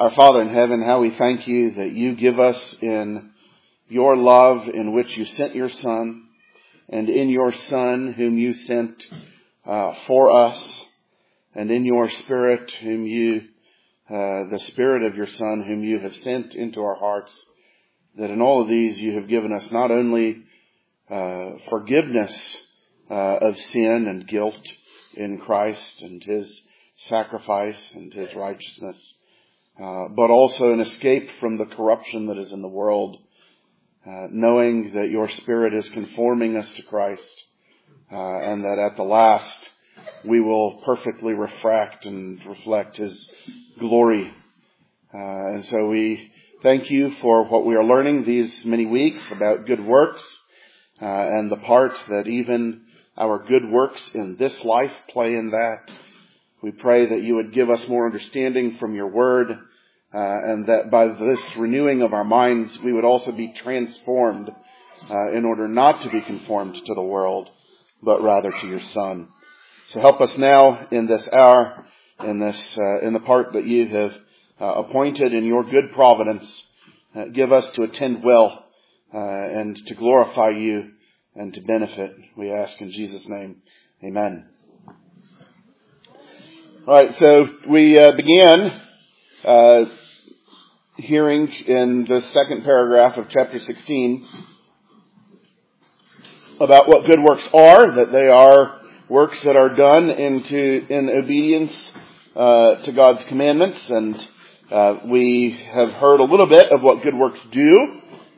Our Father in heaven, how we thank you that you give us in your love in which you sent your Son, and in your Son whom you sent for us, and in your Spirit whom you, the Spirit of your Son whom you have sent into our hearts, that in all of these you have given us not only forgiveness of sin and guilt in Christ and His sacrifice and His righteousness, but also an escape from the corruption that is in the world, knowing that your Spirit is conforming us to Christ, and that at the last we will perfectly refract and reflect His glory. And so we thank you for what we are learning these many weeks about good works, and the part that even our good works in this life play in that. We pray that you would give us more understanding from your word, and that by this renewing of our minds, we would also be transformed in order not to be conformed to the world, but rather to your Son. So help us now in this hour, in the part that you have appointed in your good providence. Give us to attend well and to glorify you and to benefit. We ask in Jesus' name. Amen. All right, so we began hearing in the second paragraph of chapter 16 about what good works are, that they are works that are done in obedience to God's commandments, and we have heard a little bit of what good works do.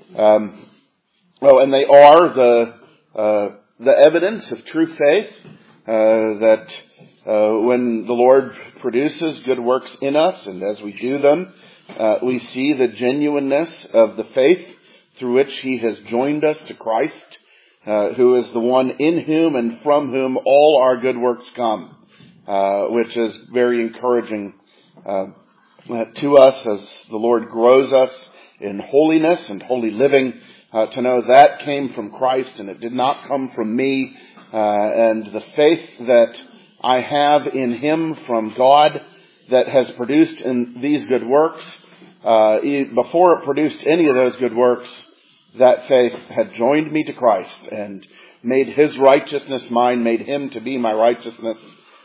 And they are the evidence of true faith, that when the Lord produces good works in us, and as we do them, we see the genuineness of the faith through which He has joined us to Christ, who is the one in whom and from whom all our good works come, which is very encouraging to us as the Lord grows us in holiness and holy living, to know that came from Christ and it did not come from me, and the faith that I have in Him from God that has produced in these good works, before it produced any of those good works, that faith had joined me to Christ and made His righteousness mine, made Him to be my righteousness.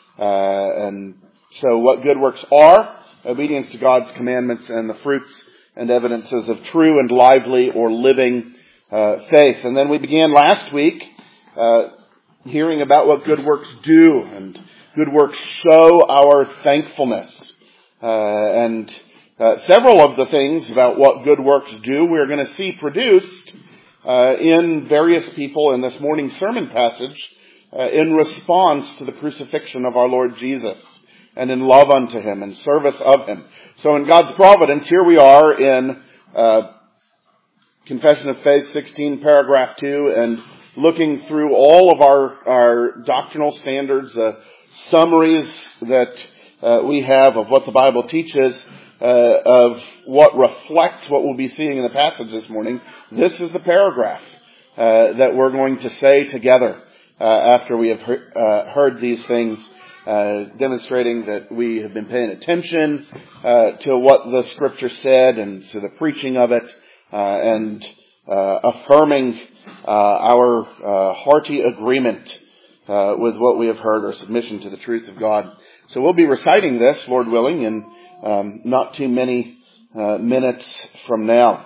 And so what good works are: obedience to God's commandments and the fruits and evidences of true and lively or living faith. And then we began last week hearing about what good works do, and good works show our thankfulness. And several of the things about what good works do we're going to see produced in various people in this morning's sermon passage in response to the crucifixion of our Lord Jesus, and in love unto Him and service of Him. So in God's providence, here we are in Confession of Faith 16, paragraph 2, and looking through all of our doctrinal standards, summaries that we have of what the Bible teaches, of what reflects what we'll be seeing in the passage this morning. This is the paragraph that we're going to say together after we have heard these things, demonstrating that we have been paying attention to what the Scripture said and to the preaching of it, and affirming our hearty agreement with what we have heard, our submission to the truth of God. So we'll be reciting this, Lord willing, in not too many minutes from now.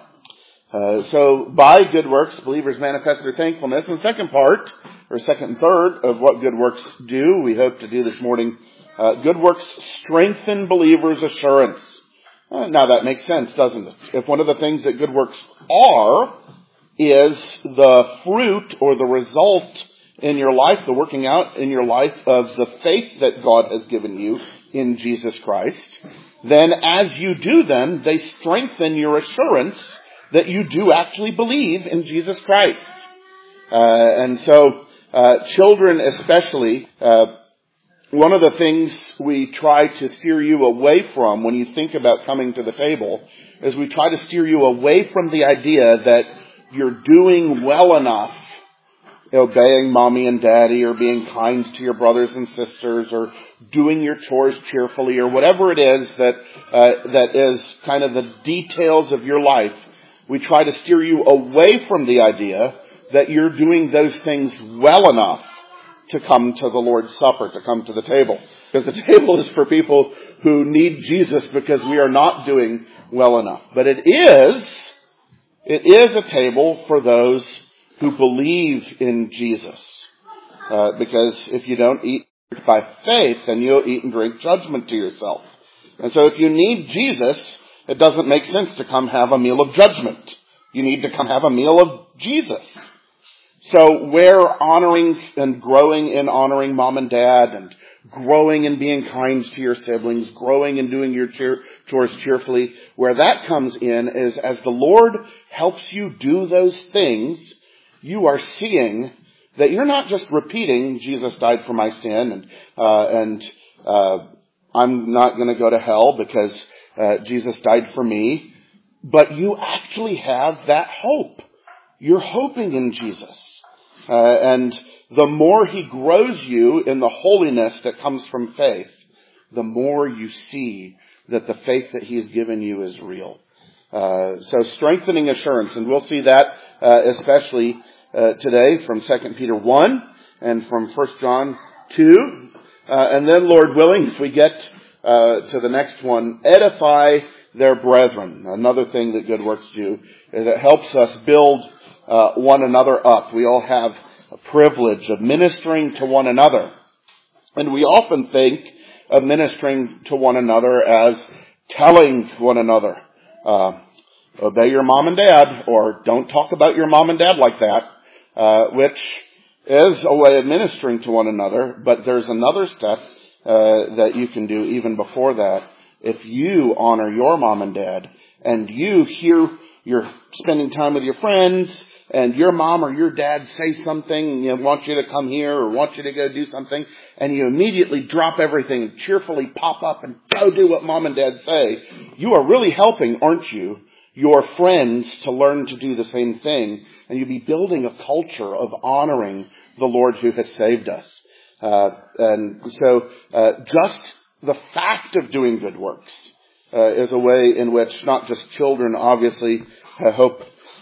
So by good works, believers manifest their thankfulness. And the second part, or second and third of what good works do, we hope to do this morning, good works strengthen believers' assurance. Now that makes sense, doesn't it? If one of the things that good works are is the fruit or the result in your life, the working out in your life of the faith that God has given you in Jesus Christ, then as you do them, they strengthen your assurance that you do actually believe in Jesus Christ. And so, children especially, one of the things we try to steer you away from when you think about coming to the table is we try to steer you away from the idea that you're doing well enough obeying mommy and daddy, or being kind to your brothers and sisters, or doing your chores cheerfully, or whatever it is that is kind of the details of your life, we try to steer you away from the idea that you're doing those things well enough to come to the Lord's Supper, to come to the table. Because the table is for people who need Jesus because we are not doing well enough. But it is a table for those who believe in Jesus. Because if you don't eat by faith, then you'll eat and drink judgment to yourself. And so if you need Jesus, it doesn't make sense to come have a meal of judgment. You need to come have a meal of Jesus. So where honoring and growing in honoring mom and dad, and growing in being kind to your siblings, growing in doing your chores cheerfully, where that comes in is as the Lord helps you do those things, you are seeing that you're not just repeating, Jesus died for my sin, and I'm not going to go to hell because Jesus died for me, but you actually have that hope. You're hoping in Jesus. And the more He grows you in the holiness that comes from faith, the more you see that the faith that He has given you is real. So strengthening assurance, and we'll see that especially today from 2 Peter 1 and from 1 John 2. And then, Lord willing, if we get to the next one, edify their brethren. Another thing that good works do is it helps us build one another up. We all have a privilege of ministering to one another. And we often think of ministering to one another as telling one another, obey your mom and dad, or don't talk about your mom and dad like that, which is a way of ministering to one another. But there's another step that you can do even before that. If you honor your mom and dad, and you're spending time with your friends, and your mom or your dad say something, want you to come here or want you to go do something, and you immediately drop everything and cheerfully pop up and go do what mom and dad say, you are really helping, aren't you, your friends to learn to do the same thing, and you'll be building a culture of honoring the Lord who has saved us. And so just the fact of doing good works is a way in which not just children, obviously, I hope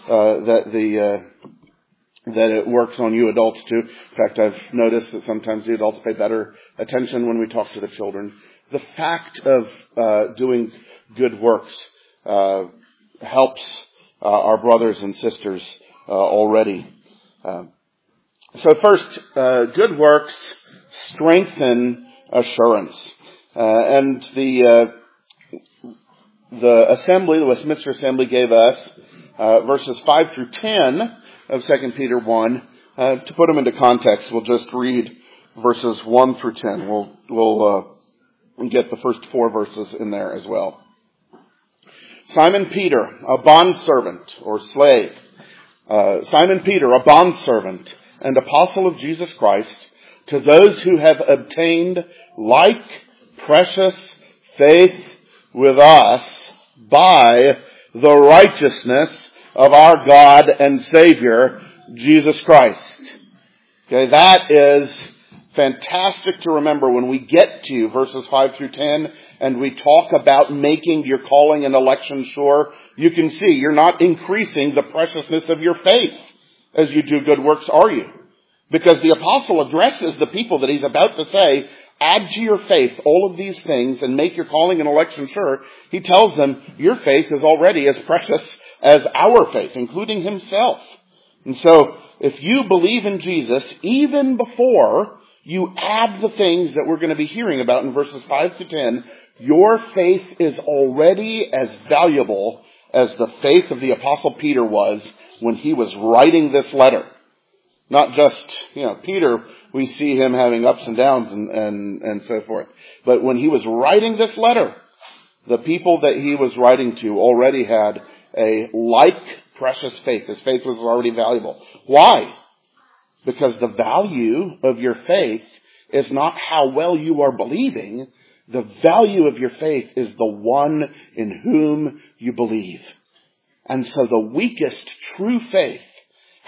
that it works on you adults too. In fact, I've noticed that sometimes the adults pay better attention when we talk to the children. The fact of doing good works helps our brothers and sisters already. So first, good works strengthen assurance. And the assembly, the Westminster Assembly gave us verses 5 through 10 of 2 Peter 1. To put them into context, we'll just read verses 1 through 10. We'll get the first 4 verses in there as well. Simon Peter, a bondservant or slave. Simon Peter, a bondservant and apostle of Jesus Christ, to those who have obtained like precious faith with us by the righteousness of our God and Savior, Jesus Christ. Okay, that is fantastic to remember when we get to verses 5 through 10 and we talk about making your calling and election sure. You can see you're not increasing the preciousness of your faith as you do good works, are you? Because the apostle addresses the people that he's about to say, add to your faith all of these things and make your calling and election sure. He tells them, your faith is already as precious as our faith, including himself. And so, if you believe in Jesus, even before you add the things that we're going to be hearing about in verses 5 to 10, your faith is already as valuable as the faith of the apostle Peter was when he was writing this letter. Not just, Peter, we see him having ups and downs and so forth. But when he was writing this letter, the people that he was writing to already had a like precious faith. His faith was already valuable. Why? Because the value of your faith is not how well you are believing. The value of your faith is the one in whom you believe. And so the weakest true faith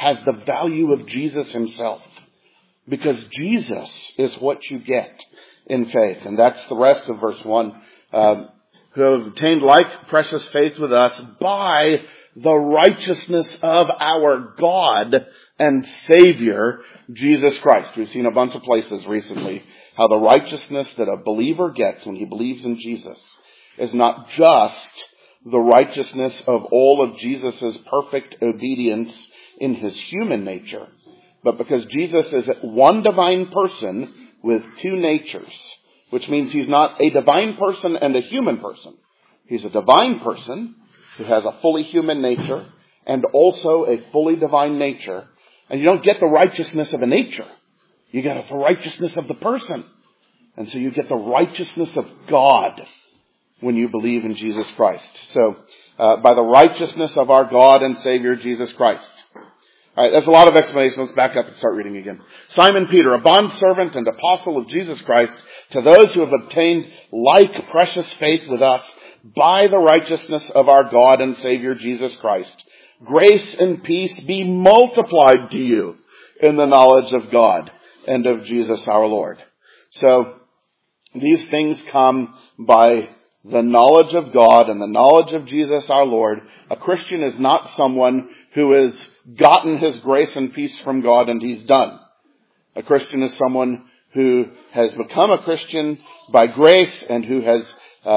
has the value of Jesus himself. Because Jesus is what you get in faith. And that's the rest of verse 1. Who have obtained like precious faith with us by the righteousness of our God and Savior, Jesus Christ. We've seen a bunch of places recently how the righteousness that a believer gets when he believes in Jesus is not just the righteousness of all of Jesus' perfect obedience in his human nature, but because Jesus is one divine person with two natures, which means he's not a divine person and a human person. He's a divine person who has a fully human nature and also a fully divine nature. And you don't get the righteousness of a nature. You get the righteousness of the person. And so you get the righteousness of God when you believe in Jesus Christ. So, by the righteousness of our God and Savior, Jesus Christ. All right, that's a lot of explanation. Let's back up and start reading again. Simon Peter, a bondservant and apostle of Jesus Christ, to those who have obtained like precious faith with us by the righteousness of our God and Savior Jesus Christ, grace and peace be multiplied to you in the knowledge of God and of Jesus our Lord. So, these things come by the knowledge of God and the knowledge of Jesus our Lord. A Christian is not someone who has gotten his grace and peace from God and he's done. A Christian is someone who has become a Christian by grace and who has,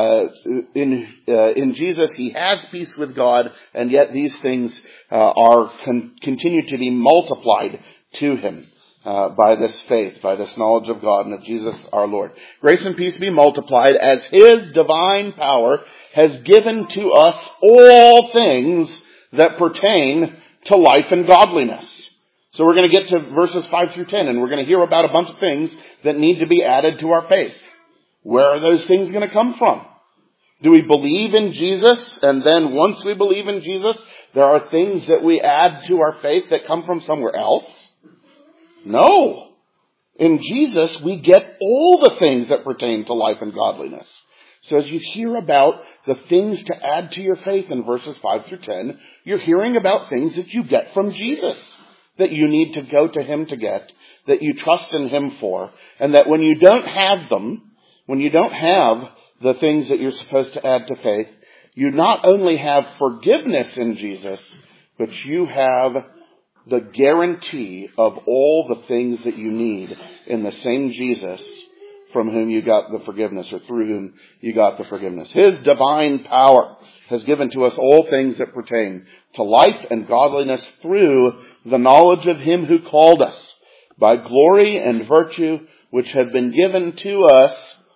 in Jesus, he has peace with God, and yet these things continue to be multiplied to him. By this faith, by this knowledge of God and of Jesus our Lord. Grace and peace be multiplied as his divine power has given to us all things that pertain to life and godliness. So we're going to get to verses 5 through 10, and we're going to hear about a bunch of things that need to be added to our faith. Where are those things going to come from? Do we believe in Jesus, and then once we believe in Jesus, there are things that we add to our faith that come from somewhere else? No. In Jesus, we get all the things that pertain to life and godliness. So as you hear about the things to add to your faith in verses 5 through 10, you're hearing about things that you get from Jesus, that you need to go to him to get, that you trust in him for, and that when you don't have them, when you don't have the things that you're supposed to add to faith, you not only have forgiveness in Jesus, but you have the guarantee of all the things that you need in the same Jesus from whom you got the forgiveness, or through whom you got the forgiveness. His divine power has given to us all things that pertain to life and godliness through the knowledge of him who called us by glory and virtue, which have been given to us,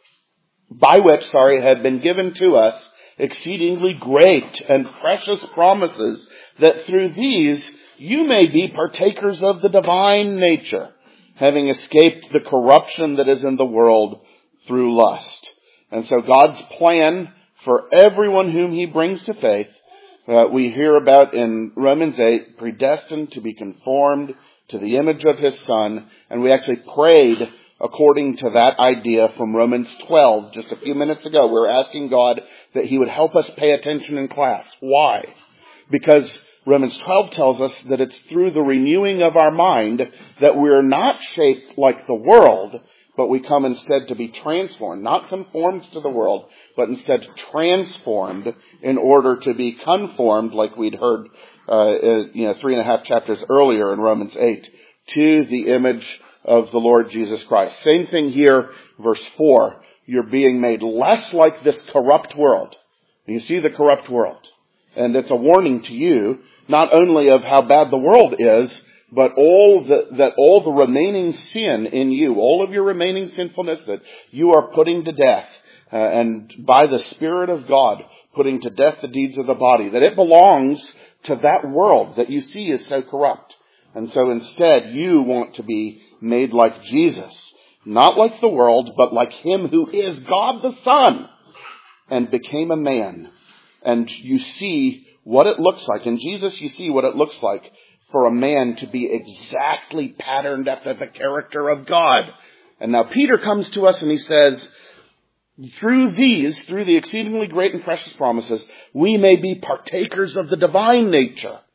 have been given to us exceedingly great and precious promises, that through these you may be partakers of the divine nature, having escaped the corruption that is in the world through lust. And so God's plan for everyone whom he brings to faith, we hear about in Romans 8, predestined to be conformed to the image of his Son. And we actually prayed according to that idea from Romans 12 just a few minutes ago. We were asking God that he would help us pay attention in class. Why? Because Romans 12 tells us that it's through the renewing of our mind that we're not shaped like the world, but we come instead to be transformed, not conformed to the world, but instead transformed in order to be conformed, like we'd heard 3.5 chapters earlier in Romans 8, to the image of the Lord Jesus Christ. Same thing here, verse 4. You're being made less like this corrupt world. You see the corrupt world. And it's a warning to you, not only of how bad the world is, but all the remaining sin in you, all of your remaining sinfulness that you are putting to death, and by the Spirit of God putting to death the deeds of the body, that it belongs to that world that you see is so corrupt. And so instead you want to be made like Jesus, not like the world, but like him who is God the Son, and became a man. And you see what it looks like. In Jesus, you see what it looks like for a man to be exactly patterned after the character of God. And now Peter comes to us and he says, through the exceedingly great and precious promises, we may be partakers of the divine nature,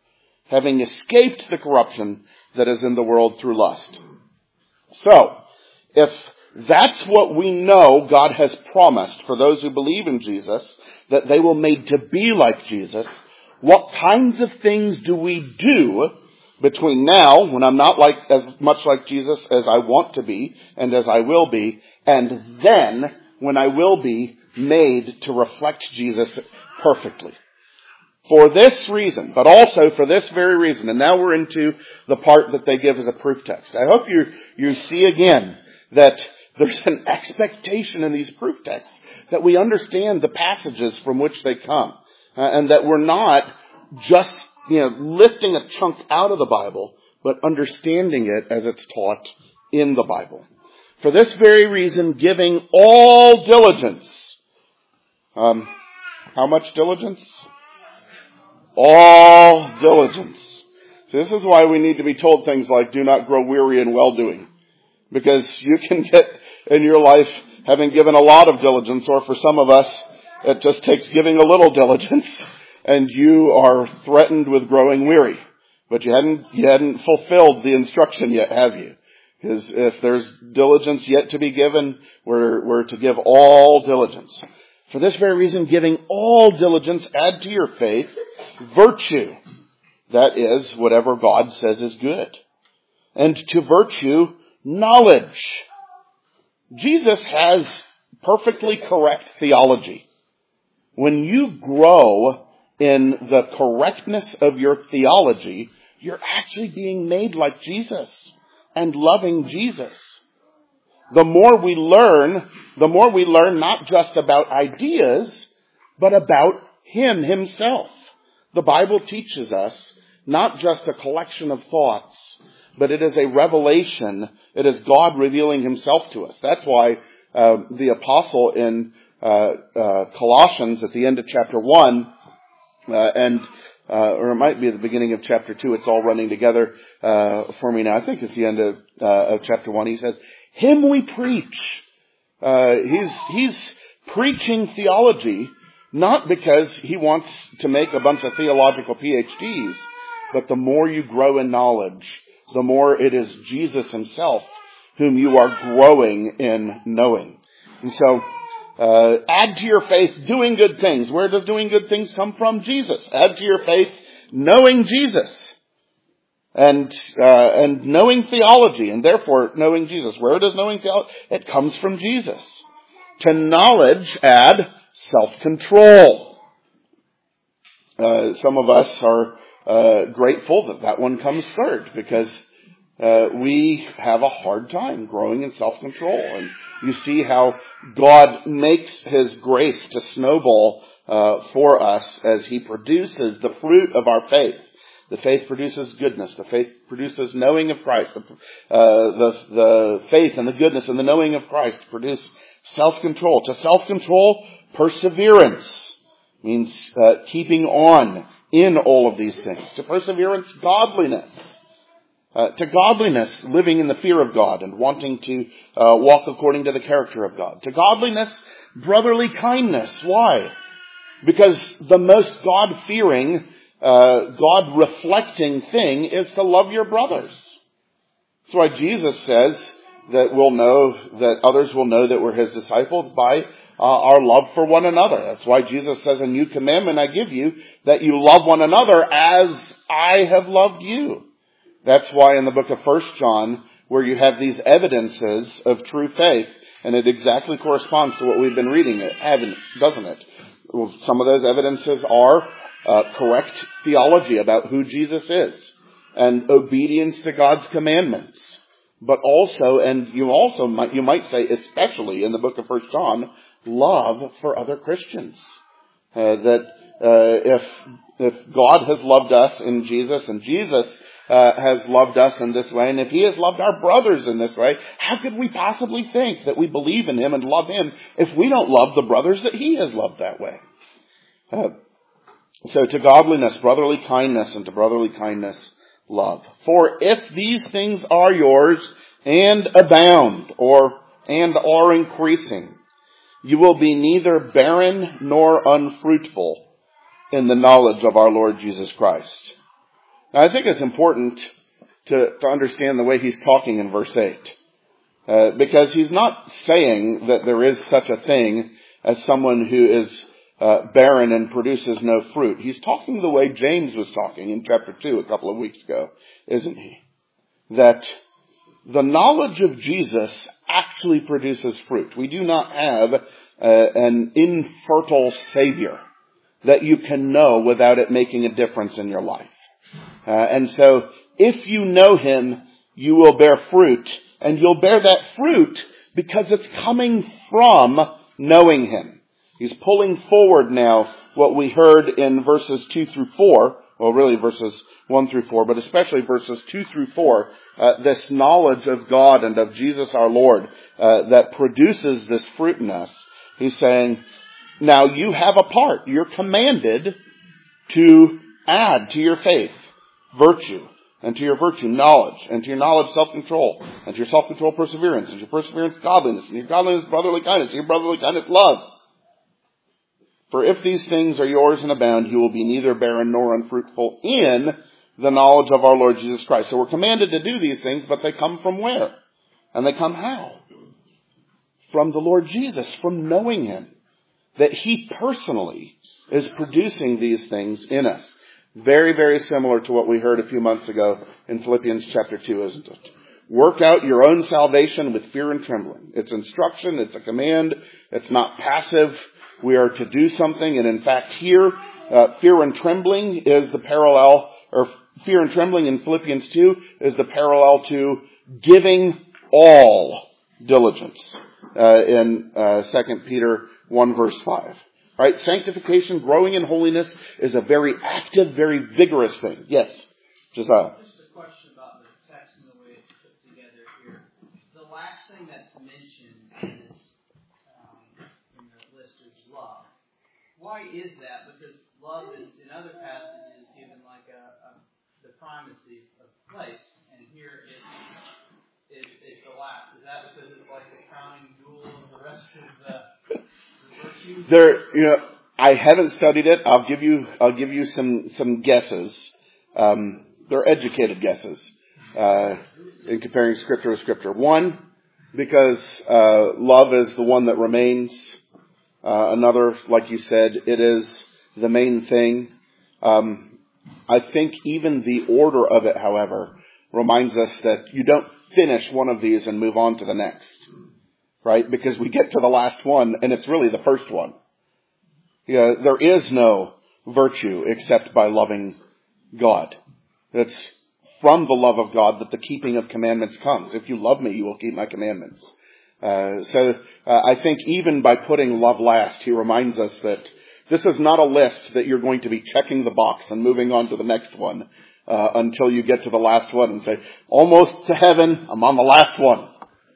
having escaped the corruption that is in the world through lust. So, if that's what we know God has promised for those who believe in Jesus, that they will be made to be like Jesus, what kinds of things do we do between now, when I'm not as much like Jesus as I want to be and as I will be, and then when I will be made to reflect Jesus perfectly? For this reason, but also for this very reason, and now we're into the part that they give as a proof text. I hope you see again that there's an expectation in these proof texts that we understand the passages from which they come, and that we're not just lifting a chunk out of the Bible, but understanding it as it's taught in the Bible. For this very reason, giving all diligence. How much diligence? All diligence. So this is why we need to be told things like, do not grow weary in well-doing. Because you can get in your life having given a lot of diligence, or for some of us, it just takes giving a little diligence, and you are threatened with growing weary. But you hadn't fulfilled the instruction yet, have you? Because if there's diligence yet to be given, we're to give all diligence. For this very reason, giving all diligence, add to your faith virtue. That is, whatever God says is good. And to virtue, knowledge. Jesus has perfectly correct theology. When you grow in the correctness of your theology, you're actually being made like Jesus and loving Jesus. The more we learn not just about ideas, but about Him Himself. The Bible teaches us not just a collection of thoughts, but it is a revelation. It is God revealing Himself to us. That's why the apostle in Colossians at the end of chapter 1, or it might be at the beginning of chapter 2, it's all running together for me now. I think it's the end of chapter 1. He says, Him we preach. He's preaching theology, not because he wants to make a bunch of theological PhDs, but the more you grow in knowledge, the more it is Jesus Himself whom you are growing in knowing. And so, add to your faith doing good things. Where does doing good things come from? Jesus. Add to your faith knowing Jesus. And knowing theology, and therefore knowing Jesus. Where does knowing theology? It comes from Jesus. To knowledge, add self-control. Some of us are grateful that one comes third, because we have a hard time growing in self-control. And you see how God makes His grace to snowball for us as He produces the fruit of our faith. The faith produces goodness. The faith produces knowing of Christ. The faith and the goodness and the knowing of Christ produce self-control. To self-control, perseverance means keeping on in all of these things. To perseverance, godliness. To godliness, living in the fear of God and wanting to walk according to the character of God. To godliness, brotherly kindness. Why? Because the most God-fearing, God-reflecting thing is to love your brothers. That's why Jesus says that others will know that we're His disciples by our love for one another. That's why Jesus says, a new commandment I give you, that you love one another as I have loved you. That's why in the book of 1 John, where you have these evidences of true faith, and it exactly corresponds to what we've been reading, doesn't it? Well, some of those evidences are correct theology about who Jesus is, and obedience to God's commandments. But also, and you might say especially in the book of 1 John, love for other Christians. If God has loved us in Jesus, and Jesus has loved us in this way, and if He has loved our brothers in this way, how could we possibly think that we believe in Him and love Him if we don't love the brothers that He has loved that way? So to godliness, brotherly kindness, and to brotherly kindness, love. For if these things are yours and abound, and are increasing, you will be neither barren nor unfruitful in the knowledge of our Lord Jesus Christ. I think it's important to understand the way he's talking in verse 8. Because he's not saying that there is such a thing as someone who is barren and produces no fruit. He's talking the way James was talking in chapter 2 a couple of weeks ago, isn't he? That the knowledge of Jesus actually produces fruit. We do not have an infertile Savior that you can know without it making a difference in your life. And so if you know him, you will bear fruit. And you'll bear that fruit because it's coming from knowing him. He's pulling forward now what we heard in verses 2 through 4. Well, really verses 1 through 4, but especially verses 2 through 4. This knowledge of God and of Jesus our Lord that produces this fruit in us. He's saying, now you have a part. You're commanded to add to your faith virtue. And to your virtue, knowledge. And to your knowledge, self-control. And to your self-control, perseverance. And to your perseverance, godliness. And to your godliness, brotherly kindness. And to your brotherly kindness, love. For if these things are yours and abound, you will be neither barren nor unfruitful in the knowledge of our Lord Jesus Christ. So we're commanded to do these things, but they come from where? And they come how? From the Lord Jesus, from knowing him. That he personally is producing these things in us. Very, very similar to what we heard a few months ago in Philippians chapter 2, isn't it? Work out your own salvation with fear and trembling. It's instruction, it's a command, it's not passive. We are to do something, and in fact here, fear and trembling is the parallel, or fear and trembling in Philippians 2 is the parallel to giving all diligence in 2 Peter 1 verse 5. Right? Sanctification, growing in holiness, is a very active, very vigorous thing. Yes, Josiah. Just a question about the text and the way it's put together here. The last thing that's mentioned in the list is love. Why is that? Because love is, in other passages, given like the primacy of place, and here it's the last. Is that because it's like the crowning jewel of the rest of the virtues? I haven't studied it. I'll give you some guesses. They're educated guesses in comparing Scripture with Scripture. One, because love is the one that remains. Another, like you said, it is the main thing. I think even the order of it, however, reminds us that you don't finish one of these and move on to the next. Right? Because we get to the last one, and it's really the first one. There is no virtue except by loving God. It's from the love of God that the keeping of commandments comes. If you love me, you will keep my commandments. So I think even by putting love last, he reminds us that this is not a list that you're going to be checking the box and moving on to the next one until you get to the last one and say, almost to heaven, I'm on the last one.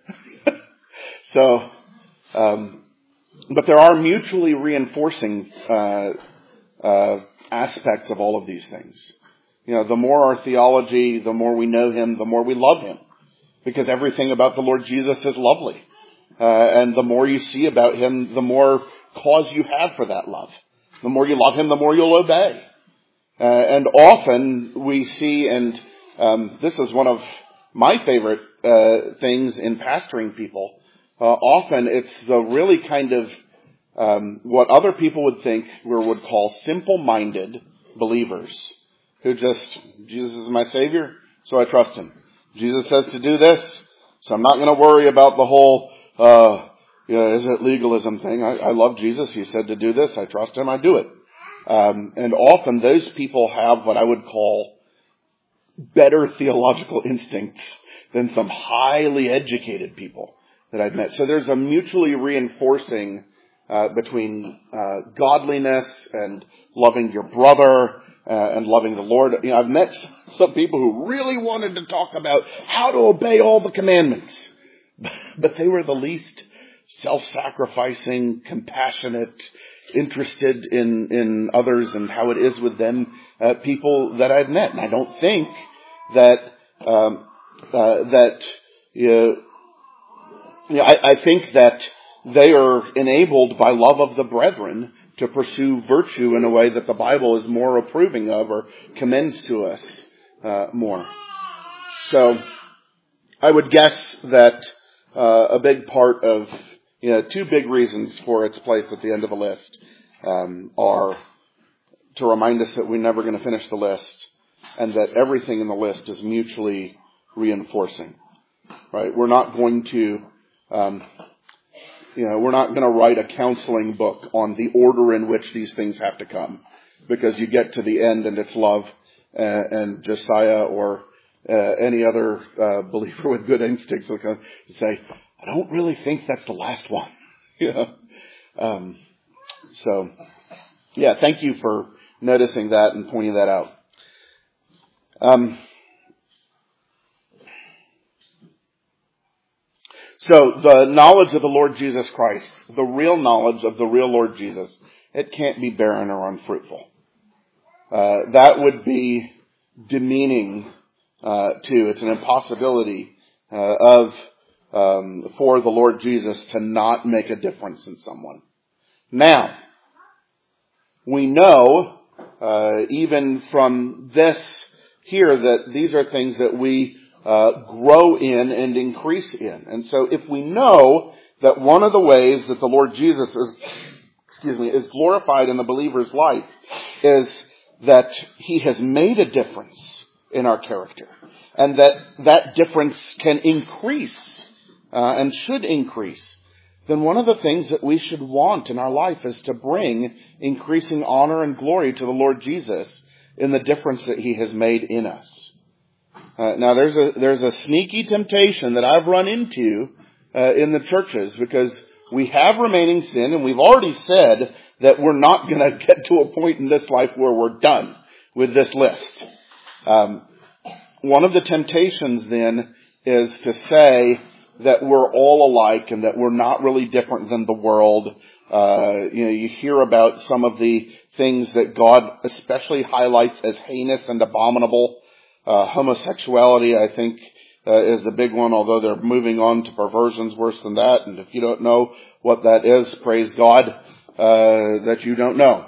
So, but there are mutually reinforcing aspects of all of these things. The more our theology, the more we know him, the more we love him. Because everything about the Lord Jesus is lovely. And the more you see about him, the more cause you have for that love. The more you love him, the more you'll obey. And often we see, and this is one of my favorite things in pastoring people, often it's the really kind of what other people would think we would call simple-minded believers who just, Jesus is my Savior, so I trust him. Jesus says to do this, so I'm not going to worry about the whole, is it legalism thing. I love Jesus. He said to do this. I trust him. I do it. And often those people have what I would call better theological instincts than some highly educated people that I've met. So there's a mutually reinforcing between godliness and loving your brother and loving the Lord. I've met some people who really wanted to talk about how to obey all the commandments, but they were the least self-sacrificing, compassionate, interested in others and how it is with them people that I've met. And I don't think I think that they are enabled by love of the brethren to pursue virtue in a way that the Bible is more approving of or commends to us more. So I would guess that a big part of, two big reasons for its place at the end of the list are to remind us that we're never going to finish the list, and that everything in the list is mutually reinforcing. Right? We're not going to, we're not going to write a counseling book on the order in which these things have to come, because you get to the end and it's love and Josiah or any other believer with good instincts will come and say, I don't really think that's the last one. So, thank you for noticing that and pointing that out. So the knowledge of the Lord Jesus Christ, the real knowledge of the real Lord Jesus, it can't be barren or unfruitful. That would be demeaning it's an impossibility for the Lord Jesus to not make a difference in someone. Now, we know even from this here that these are things that we grow in and increase in. And so if we know that one of the ways that the Lord Jesus is glorified in the believer's life is that he has made a difference in our character, and that difference can increase and should increase, then one of the things that we should want in our life is to bring increasing honor and glory to the Lord Jesus in the difference that he has made in us. Now there's a sneaky temptation that I've run into in the churches, because we have remaining sin, and we've already said that we're not going to get to a point in this life where we're done with this list. One of the temptations then is to say that we're all alike and that we're not really different than the world. You hear about some of the things that God especially highlights as heinous and abominable. Homosexuality, I think, is the big one, although they're moving on to perversions worse than that. And if you don't know what that is, praise God that you don't know.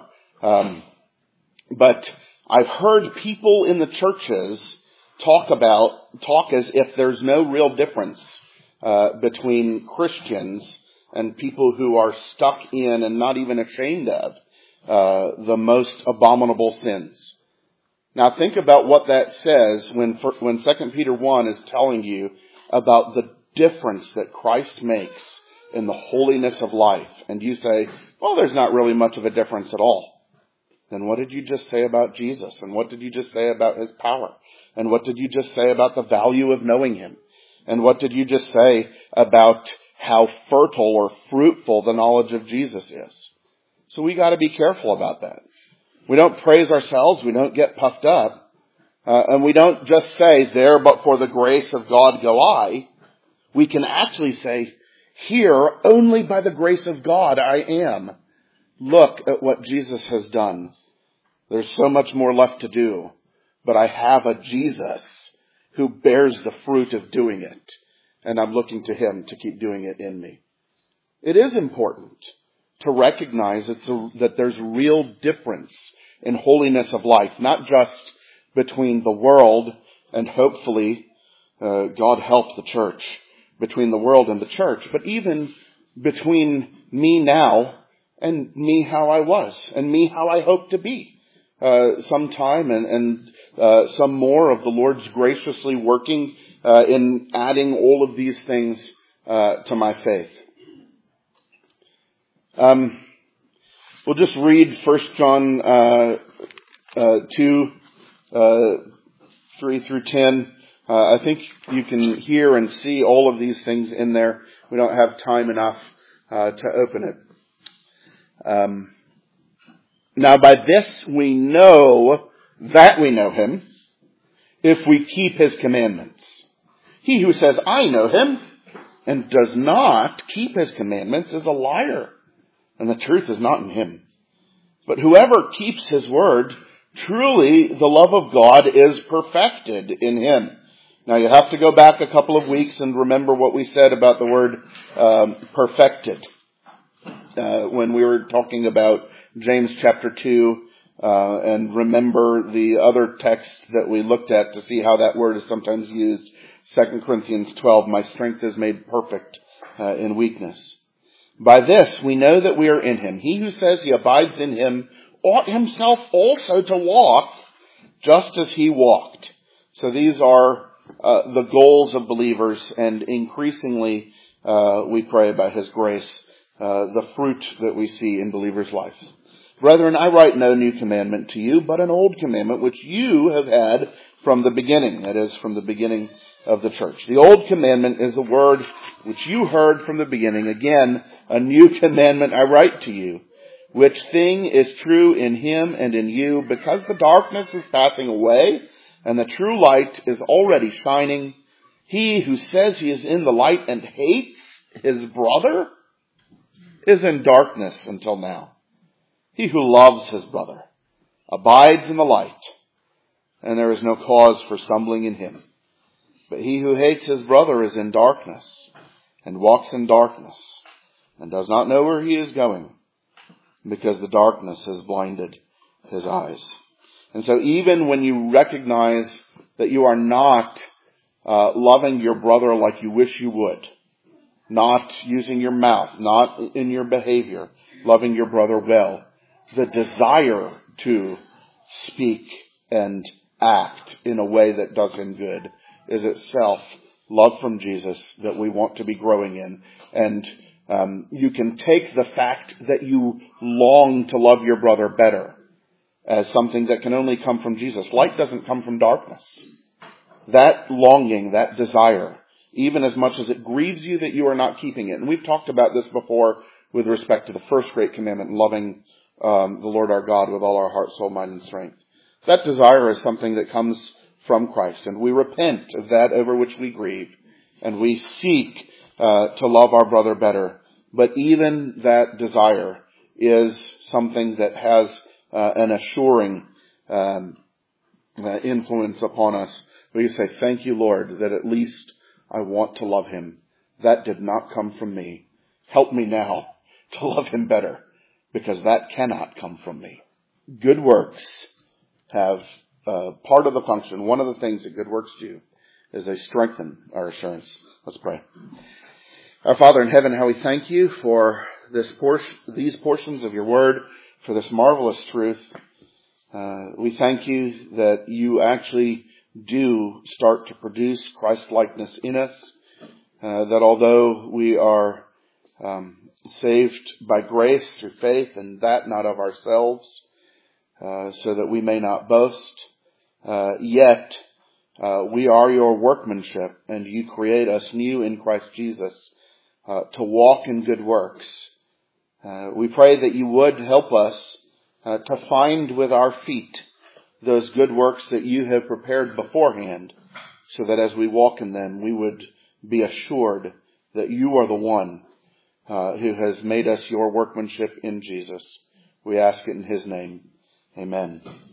But I've heard people in the churches talk as if there's no real difference between Christians and people who are stuck in and not even ashamed of the most abominable sins. Now think about what that says when 2 Peter 1 is telling you about the difference that Christ makes in the holiness of life. And you say, well, there's not really much of a difference at all. Then what did you just say about Jesus? And what did you just say about his power? And what did you just say about the value of knowing him? And what did you just say about how fertile or fruitful the knowledge of Jesus is? So we got to be careful about that. We don't praise ourselves. We don't get puffed up. And we don't just say, there but for the grace of God go I. We can actually say, here only by the grace of God I am. Look at what Jesus has done. There's so much more left to do. But I have a Jesus who bears the fruit of doing it. And I'm looking to him to keep doing it in me. It is important to recognize that there's real difference in holiness of life, not just between the world and hopefully, God help the church, between the world and the church, but even between me now and me how I was and me how I hope to be sometime, and some more of the Lord's graciously working in adding all of these things to my faith. We'll just read 1 John 2, 3 through 10. I think you can hear and see all of these things in there. We don't have time enough to open it. Now by this we know that we know him, if we keep his commandments. He who says, I know him, and does not keep his commandments is a liar, and the truth is not in him. But whoever keeps his word, truly the love of God is perfected in him. Now you have to go back a couple of weeks and remember what we said about the word perfected when we were talking about James chapter 2 and remember the other text that we looked at to see how that word is sometimes used. 2 Corinthians 12, my strength is made perfect in weakness. By this we know that we are in him. He who says he abides in him ought himself also to walk just as he walked. So these are the goals of believers, and increasingly we pray by his grace the fruit that we see in believers' lives. Brethren, I write no new commandment to you, but an old commandment which you have had from the beginning, that is, from the beginning of the church. The old commandment is the word which you heard from the beginning. Again, a new commandment I write to you, which thing is true in him and in you, because the darkness is passing away and the true light is already shining. He who says he is in the light and hates his brother is in darkness until now. He who loves his brother abides in the light, and there is no cause for stumbling in him. But he who hates his brother is in darkness, and walks in darkness, and does not know where he is going, because the darkness has blinded his eyes. And so even when you recognize that you are not loving your brother like you wish you would, not using your mouth, not in your behavior, loving your brother well, the desire to speak and act in a way that does him good is itself love from Jesus that we want to be growing in. And you can take the fact that you long to love your brother better as something that can only come from Jesus. Light doesn't come from darkness. That longing, that desire, even as much as it grieves you that you are not keeping it. And we've talked about this before with respect to the first great commandment, loving the Lord our God with all our heart, soul, mind, and strength. That desire is something that comes from Christ, and we repent of that over which we grieve, and we seek to love our brother better. But even that desire is something that has an assuring influence upon us. We say, thank you, Lord, that at least I want to love him. That did not come from me. Help me now to love him better, because that cannot come from me. Good works have part of the function. One of the things that good works do is they strengthen our assurance. Let's pray. Our Father in heaven, how we thank you for these portions of your word, for this marvelous truth. We thank you that you actually do start to produce Christ-likeness in us, that although we are saved by grace through faith, and that not of ourselves, so that we may not boast, yet we are your workmanship, and you create us new in Christ Jesus to walk in good works. We pray that you would help us to find with our feet those good works that you have prepared beforehand, so that as we walk in them, we would be assured that you are the one who has made us your workmanship in Jesus. We ask it in his name. Amen.